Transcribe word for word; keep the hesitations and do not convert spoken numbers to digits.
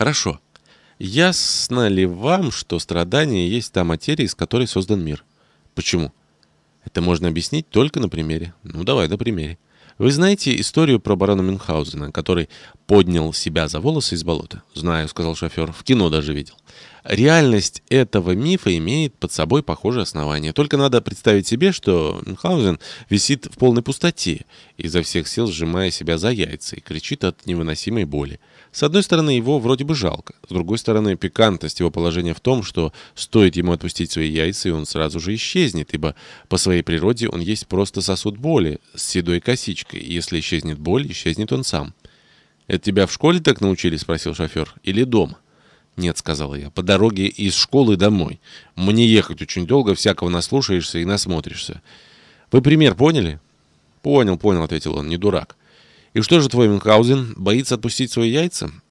Хорошо. Ясно ли вам, что страдание есть та материя, из которой создан мир? Почему? Это можно объяснить только на примере. Ну, давай на примере. Вы знаете историю про барона Мюнхгаузена, который поднял себя за волосы из болота? Знаю, сказал шофер. В кино даже видел. Реальность этого мифа имеет под собой похожее основание. Только надо представить себе, что Мюнхгаузен висит в полной пустоте, изо всех сил сжимая себя за яйца и кричит от невыносимой боли. С одной стороны, его вроде бы жалко. С другой стороны, пикантность его положения в том, что стоит ему отпустить свои яйца, и он сразу же исчезнет, ибо по своей природе он есть просто сосуд боли с седой косичкой, и если исчезнет боль, исчезнет он сам. «Это тебя в школе так научили?» — спросил шофер. «Или дома?» «Нет», — сказала я, — «по дороге из школы домой. Мне ехать очень долго, всякого наслушаешься и насмотришься». «Вы пример поняли?» «Понял, понял», — ответил он, — «не дурак». «И что же твой Мюнхгаузен, боится отпустить свои яйца?»